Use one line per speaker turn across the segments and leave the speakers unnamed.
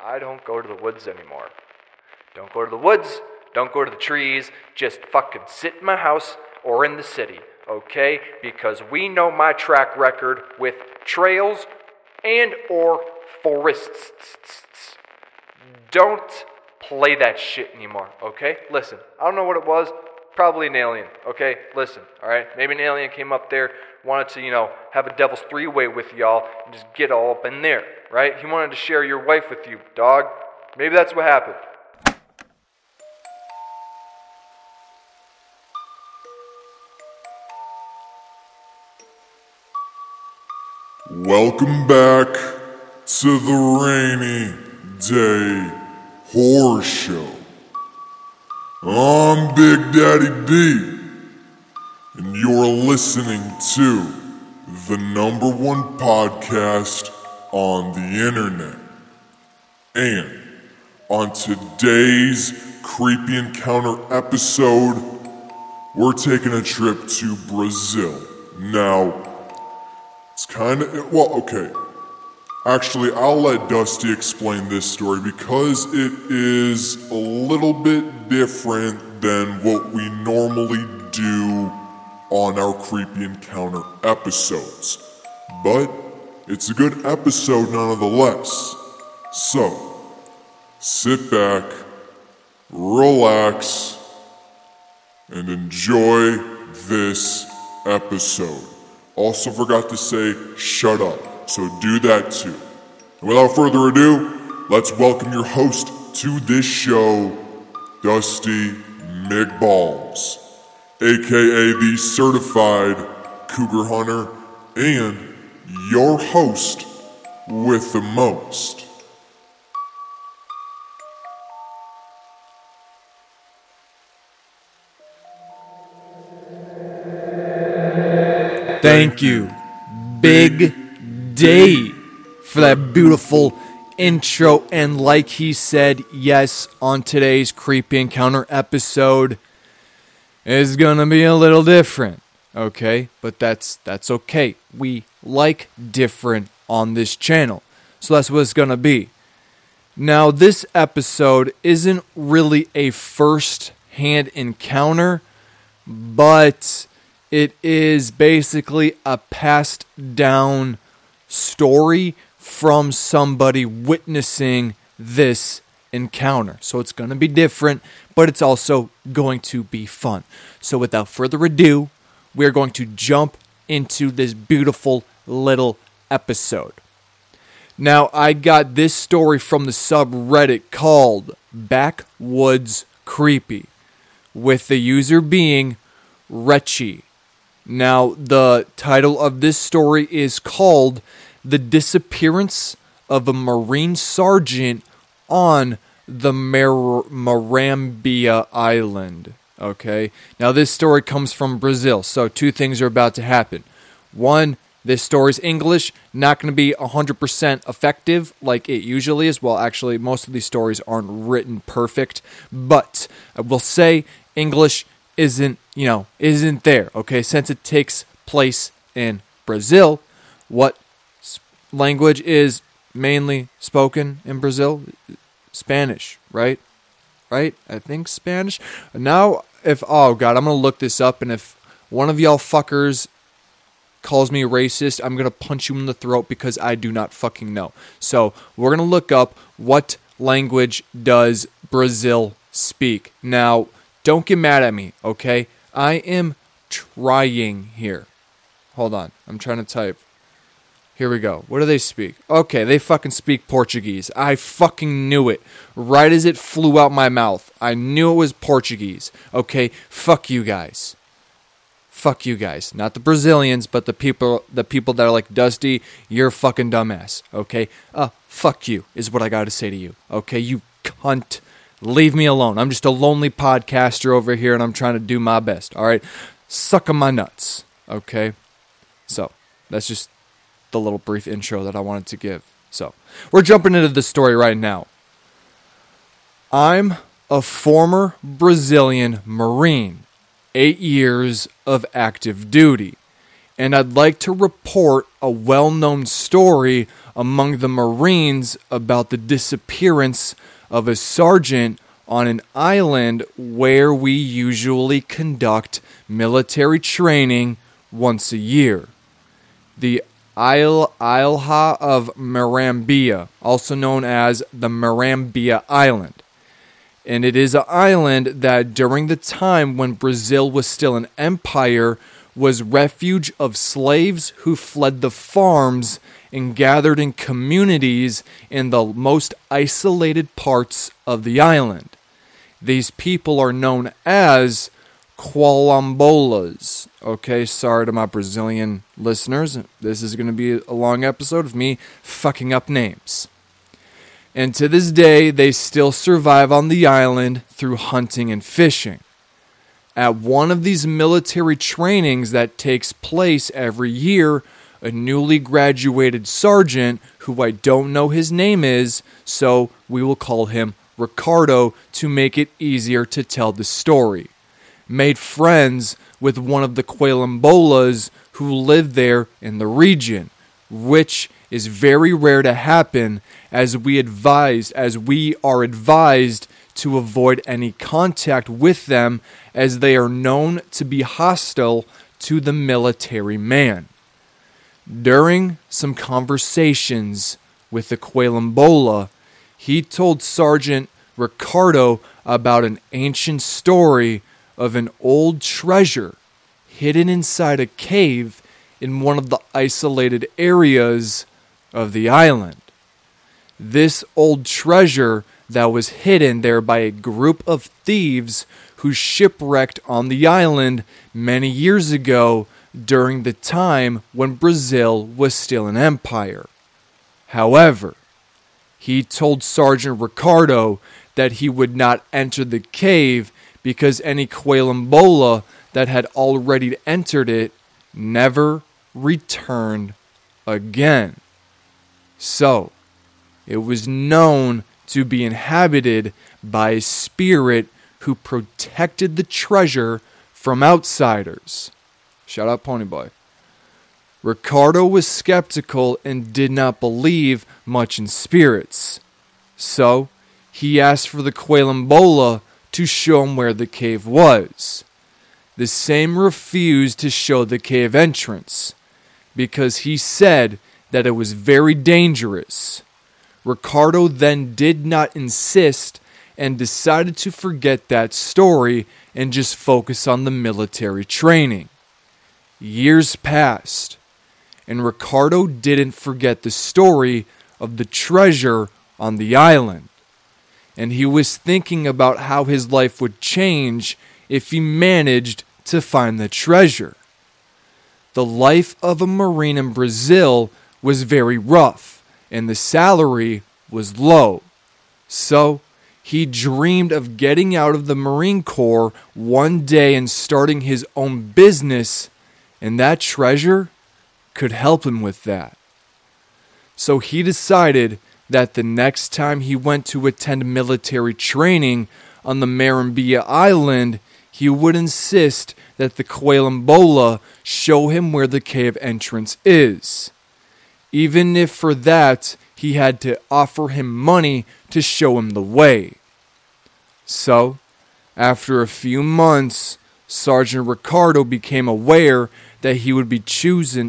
I don't go to the woods anymore. Don't go to the woods, don't go to the trees, just fucking sit in my house or in the city, okay? Because we know my track record with trails and or forests. Don't play that shit anymore, okay? Listen, I don't know what it was. Probably an alien, okay? Listen, alright? Maybe an alien came up there, wanted to, have a devil's three-way with y'all and just get all up in there, right? He wanted to share your wife with you, dog. Maybe that's what happened.
Welcome back to the Rainy Day Horror Show. I'm Big Daddy B, and you're listening to the #1 podcast on the internet. And on today's Creepy Encounter episode, we're taking a trip to Brazil. Now, it's okay. Actually, I'll let Dusty explain this story because it is a little bit different than what we normally do on our Creepy Encounter episodes. But it's a good episode nonetheless. So, sit back, relax, and enjoy this episode. Also forgot to say shut up, so do that too. And without further ado, let's welcome your host to this show, Dusty McBalls, aka the certified cougar hunter and your host with the most.
Thank you, Big Dave, for that beautiful intro. And like he said, yes, on today's Creepy Encounter episode is gonna be a little different, okay? But that's okay. We like different on this channel, so that's what it's gonna be. Now, this episode isn't really a first-hand encounter, but it is basically a passed down story from somebody witnessing this encounter. So it's going to be different, but it's also going to be fun. So without further ado, we're going to jump into this beautiful little episode. Now, I got this story from the subreddit called Backwoods Creepy, with the user being Retchie. Now, the title of this story is called The Disappearance of a Marine Sergeant on the Marambia Island. Okay? Now, this story comes from Brazil, so two things are about to happen. One, this story's English, not going to be 100% effective like it usually is. Well, actually, most of these stories aren't written perfect, but I will say English isn't there, okay? Since it takes place in Brazil, what language is mainly spoken in Brazil? Spanish, right? Right? I think Spanish. Now, oh God, I'm going to look this up, and if one of y'all fuckers calls me racist, I'm going to punch you in the throat because I do not fucking know. So, we're going to look up what language does Brazil speak. Now, don't get mad at me, okay? I am trying here. Hold on. I'm trying to type. Here we go. What do they speak? Okay, they fucking speak Portuguese. I fucking knew it. Right as it flew out my mouth. I knew it was Portuguese. Okay, fuck you guys. Fuck you guys. Not the Brazilians, but the people that are like, Dusty, you're a fucking dumbass. Okay? Fuck you is what I gotta say to you. Okay, you cunt. Leave me alone. I'm just a lonely podcaster over here, and I'm trying to do my best, all right? Suck on my nuts, okay? So, that's just the little brief intro that I wanted to give. So, we're jumping into the story right now. I'm a former Brazilian Marine, 8 years of active duty, And I'd like to report a well-known story among the Marines about the disappearance of a sergeant on an island where we usually conduct military training once a year. The Isla of Marambia, also known as the Marambia Island. And it is an island that during the time when Brazil was still an empire was refuge of slaves who fled the farms and gathered in communities in the most isolated parts of the island. These people are known as Quilombolas. Okay, sorry to my Brazilian listeners. This is going to be a long episode of me fucking up names. And to this day, they still survive on the island through hunting and fishing. At one of these military trainings that takes place every year, a newly graduated sergeant, who I don't know his name is, so we will call him Ricardo to make it easier to tell the story, made friends with one of the Quilombolas who lived there in the region, which is very rare to happen as we are advised to avoid any contact with them as they are known to be hostile to the military man. During some conversations with the Quilombola, he told Sergeant Ricardo about an ancient story of an old treasure hidden inside a cave in one of the isolated areas of the island. This old treasure that was hidden there by a group of thieves who shipwrecked on the island many years ago during the time when Brazil was still an empire. However, he told Sergeant Ricardo that he would not enter the cave because any Quilombola that had already entered it never returned again. So, it was known to be inhabited by a spirit who protected the treasure from outsiders. Shout out Ponyboy. Ricardo was skeptical and did not believe much in spirits. So, he asked for the Quilombola to show him where the cave was. The same refused to show the cave entrance because he said that it was very dangerous. Ricardo then did not insist and decided to forget that story and just focus on the military training. Years passed, and Ricardo didn't forget the story of the treasure on the island. And he was thinking about how his life would change if he managed to find the treasure. The life of a Marine in Brazil was very rough, and the salary was low. So, he dreamed of getting out of the Marine Corps one day and starting his own business, and that treasure could help him with that. So he decided that the next time he went to attend military training on the Marambia Island, he would insist that the Quilombola show him where the cave entrance is, even if for that he had to offer him money to show him the way. So, after a few months, Sergeant Ricardo became aware that he would be chosen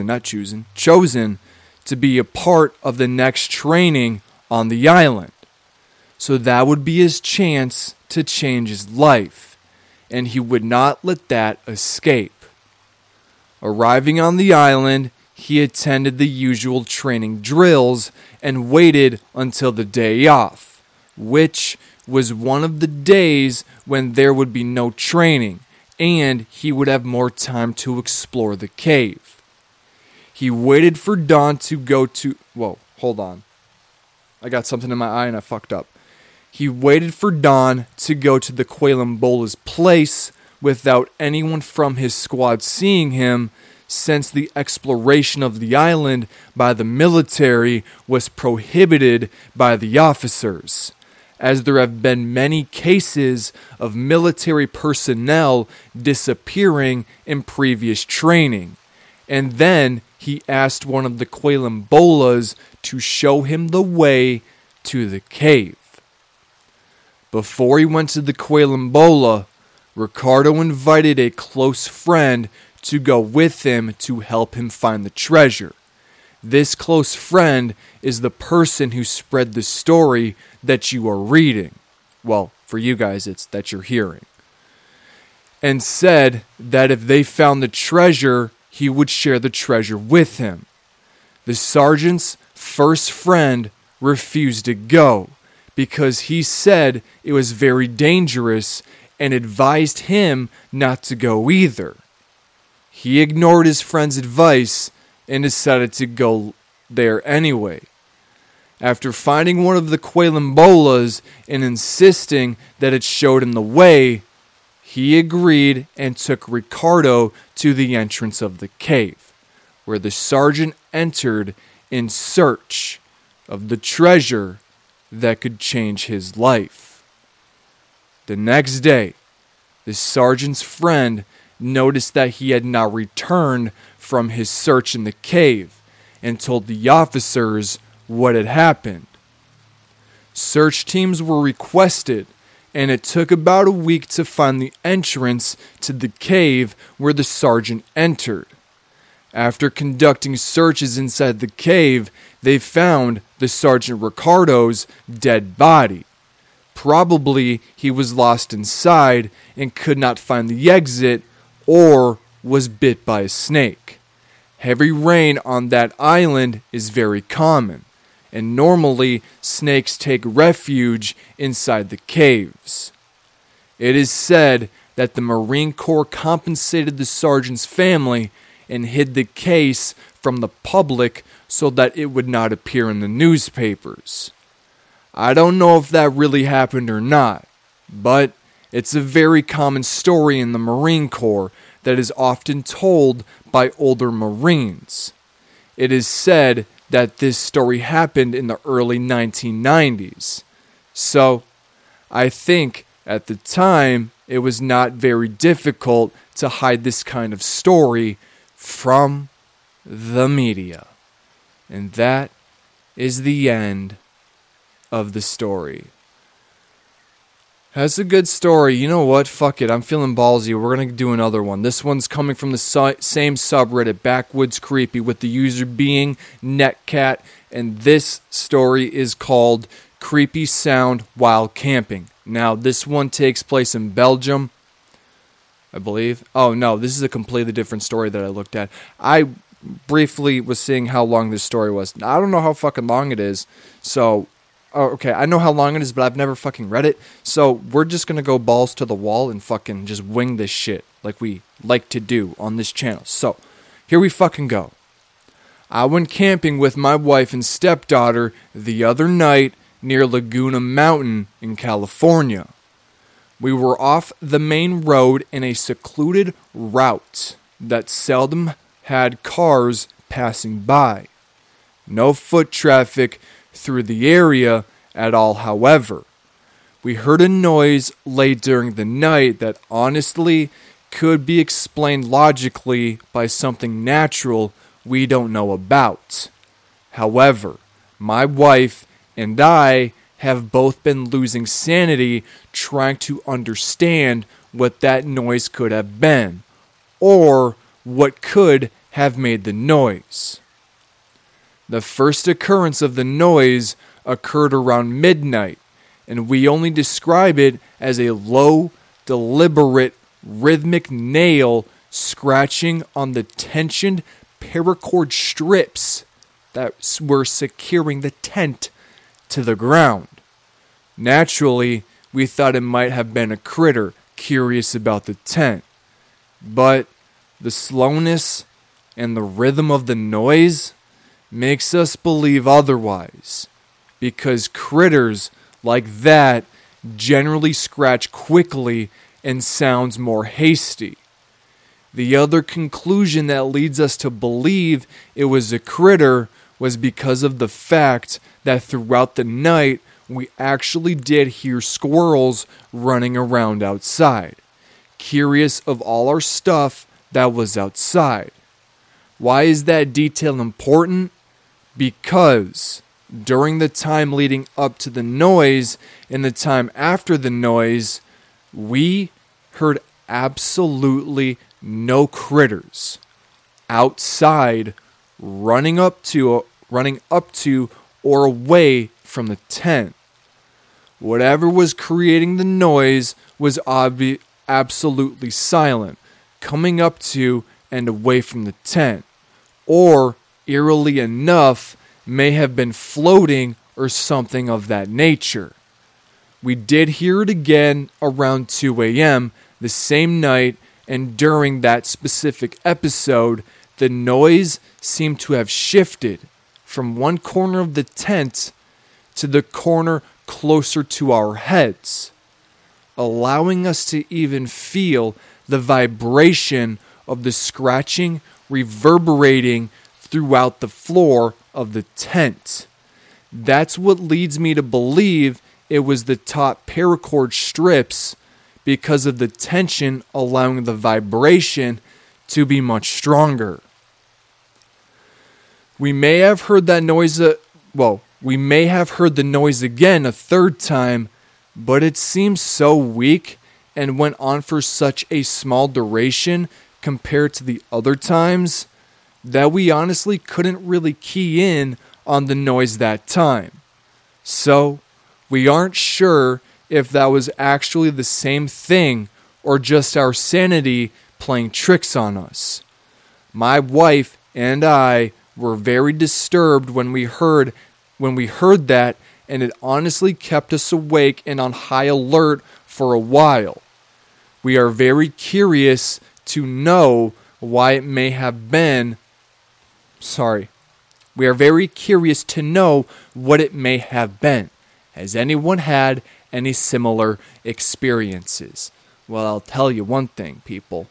to be a part of the next training on the island. So that would be his chance to change his life, and he would not let that escape. Arriving on the island, he attended the usual training drills and waited until the day off, which was one of the days when there would be no training, and he would have more time to explore the cave. He waited for dawn to go to... Whoa, hold on. I got something in my eye and I fucked up. He waited for dawn to go to the Quilombola's place without anyone from his squad seeing him, since the exploration of the island by the military was prohibited by the officers, as there have been many cases of military personnel disappearing in previous training, and then he asked one of the Quilombolas to show him the way to the cave. Before he went to the Quilombola, Ricardo invited a close friend to go with him to help him find the treasure. This close friend is the person who spread the story that you are reading. Well, for you guys, it's that you're hearing. And said that if they found the treasure, he would share the treasure with him. The sergeant's first friend refused to go because he said it was very dangerous and advised him not to go either. He ignored his friend's advice and decided to go there anyway. After finding one of the Quilombolas and insisting that it showed him the way, he agreed and took Ricardo to the entrance of the cave, where the sergeant entered in search of the treasure that could change his life. The next day, the sergeant's friend noticed that he had not returned from his search in the cave and told the officers what had happened. Search teams were requested, and it took about a week to find the entrance to the cave where the sergeant entered. After conducting searches inside the cave, they found the Sergeant Ricardo's dead body. Probably he was lost inside and could not find the exit, or was bit by a snake. Heavy rain on that island is very common, and normally snakes take refuge inside the caves. It is said that the Marine Corps compensated the sergeant's family and hid the case from the public so that it would not appear in the newspapers. I don't know if that really happened or not, but it's a very common story in the Marine Corps that is often told by older Marines. It is said that this story happened in the early 1990s. So, I think at the time it was not very difficult to hide this kind of story from the media. And that is the end of the story. That's a good story. You know what? Fuck it. I'm feeling ballsy. We're going to do another one. This one's coming from the same subreddit, Backwoods Creepy, with the user being Netcat. And this story is called Creepy Sound While Camping. Now, this one takes place in Belgium, I believe. Oh, no. This is a completely different story that I looked at. I briefly was seeing how long this story was. I don't know how fucking long it is. So... Oh, okay, I know how long it is, but I've never fucking read it. So we're just going to go balls to the wall and fucking just wing this shit like we like to do on this channel. So here we fucking go. I went camping with my wife and stepdaughter the other night near Laguna Mountain in California. We were off the main road in a secluded route that seldom had cars passing by. No foot traffic through the area at all, however. We heard a noise late during the night that honestly could be explained logically by something natural we don't know about. However, my wife and I have both been losing sanity trying to understand what that noise could have been, or what could have made the noise. The first occurrence of the noise occurred around midnight, and we only describe it as a low, deliberate, rhythmic nail scratching on the tensioned paracord strips that were securing the tent to the ground. Naturally, we thought it might have been a critter curious about the tent, but the slowness and the rhythm of the noise makes us believe otherwise, because critters like that generally scratch quickly and sounds more hasty. The other conclusion that leads us to believe it was a critter was because of the fact that throughout the night we actually did hear squirrels running around outside, curious of all our stuff that was outside. Why is that detail important? Because during the time leading up to the noise and the time after the noise, we heard absolutely no critters outside running up to or away from the tent. Whatever was creating the noise was absolutely silent, coming up to and away from the tent, or eerily enough, may have been floating or something of that nature. We did hear it again around 2 a.m. the same night, and during that specific episode, the noise seemed to have shifted from one corner of the tent to the corner closer to our heads, allowing us to even feel the vibration of the scratching reverberating throughout the floor of the tent. That's what leads me to believe it was the top paracord strips because of the tension allowing the vibration to be much stronger. We may have heard that noise, we may have heard the noise again a third time, but it seems so weak and went on for such a small duration compared to the other times that we honestly couldn't really key in on the noise that time. So, we aren't sure if that was actually the same thing or just our sanity playing tricks on us. My wife and I were very disturbed when we heard that, and it honestly kept us awake and on high alert for a while. We are very curious to know why it may have been. We are very curious to know what it may have been. Has anyone had any similar experiences? Well, I'll tell you one thing, people.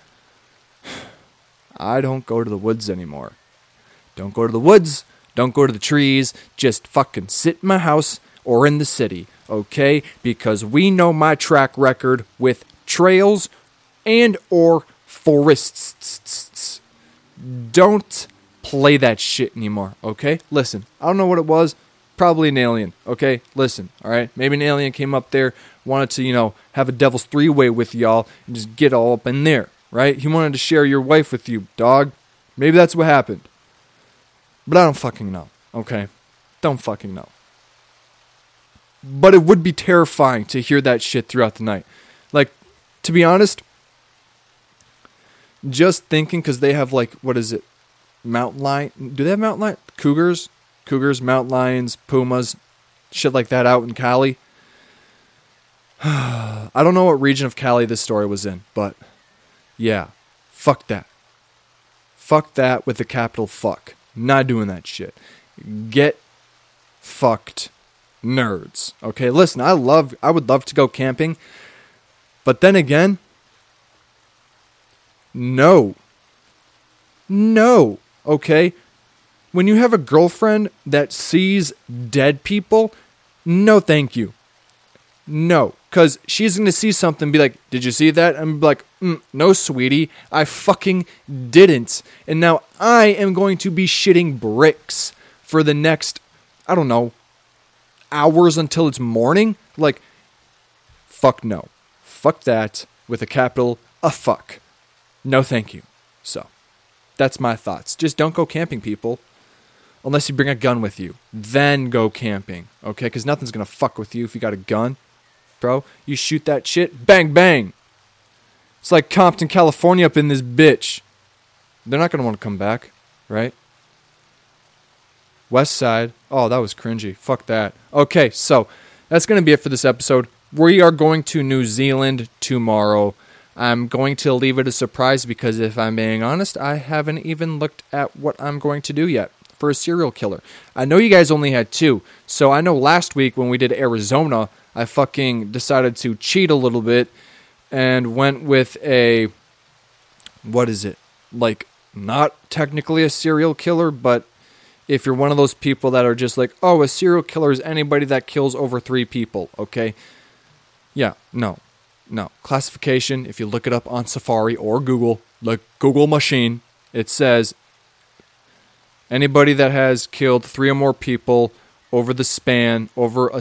I don't go to the woods anymore. Don't go to the woods. Don't go to the trees. Just fucking sit in my house or in the city, okay? Because we know my track record with trails and or forests. Don't play that shit anymore, okay? Listen, I don't know what it was. Probably an alien, okay? Listen, all right? Maybe an alien came up there, wanted to, have a devil's three-way with y'all and just get all up in there, right? He wanted to share your wife with you, dog. Maybe that's what happened. But I don't fucking know, okay? Don't fucking know. But it would be terrifying to hear that shit throughout the night. Like, to be honest, just thinking, because they have, mountain lion. Do they have mountain lion? Cougars, mountain lions, pumas, shit like that out in Cali. I don't know what region of Cali this story was in, but yeah, fuck that. Fuck that with the capital fuck. Not doing that shit. Get fucked, nerds. Okay, listen, I would love to go camping, but then again, no, okay? When you have a girlfriend that sees dead people, no thank you. No, because she's going to see something and be like, did you see that? And be like, no, sweetie, I fucking didn't. And now I am going to be shitting bricks for the next, I don't know, hours until it's morning. Like, fuck no. Fuck that with a capital, a fuck. No thank you. So, that's my thoughts. Just don't go camping, people. Unless you bring a gun with you. Then go camping. Okay? Because nothing's going to fuck with you if you got a gun. Bro, you shoot that shit, bang, bang. It's like Compton, California up in this bitch. They're not going to want to come back, right? West Side. Oh, that was cringy. Fuck that. Okay, so that's going to be it for this episode. We are going to New Zealand tomorrow. I'm going to leave it a surprise because if I'm being honest, I haven't even looked at what I'm going to do yet for a serial killer. I know you guys only had 2. So I know last week when we did Arizona, I fucking decided to cheat a little bit and went with a, not technically a serial killer, but if you're one of those people that are just like, oh, a serial killer is anybody that kills over 3 people, okay? Yeah, no. Classification, if you look it up on Safari or Google, like Google machine, it says Anybody that has killed 3 or more people over the span, over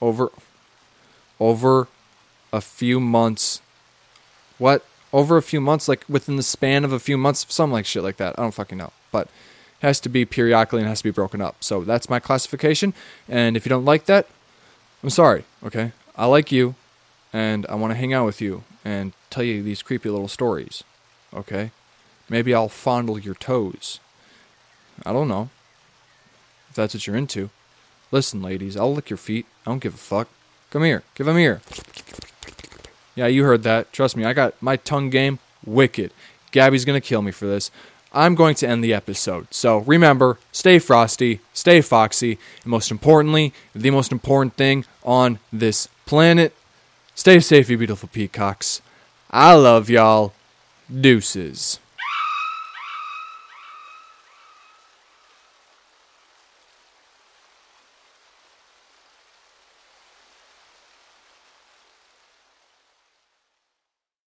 a few months. What? Over a few months? Like within the span of a few months? Something like shit like that. I don't fucking know. But it has to be periodically and has to be broken up. So that's my classification. And if you don't like that, I'm sorry, okay? I like you, and I want to hang out with you and tell you these creepy little stories, okay? Maybe I'll fondle your toes. I don't know. If that's what you're into. Listen, ladies, I'll lick your feet. I don't give a fuck. Come here. Give them here. Yeah, you heard that. Trust me, I got my tongue game wicked. Gabby's going to kill me for this. I'm going to end the episode. So remember, stay frosty, stay foxy, and most importantly, the most important thing on this planet, stay safe, you beautiful peacocks. I love y'all. Deuces.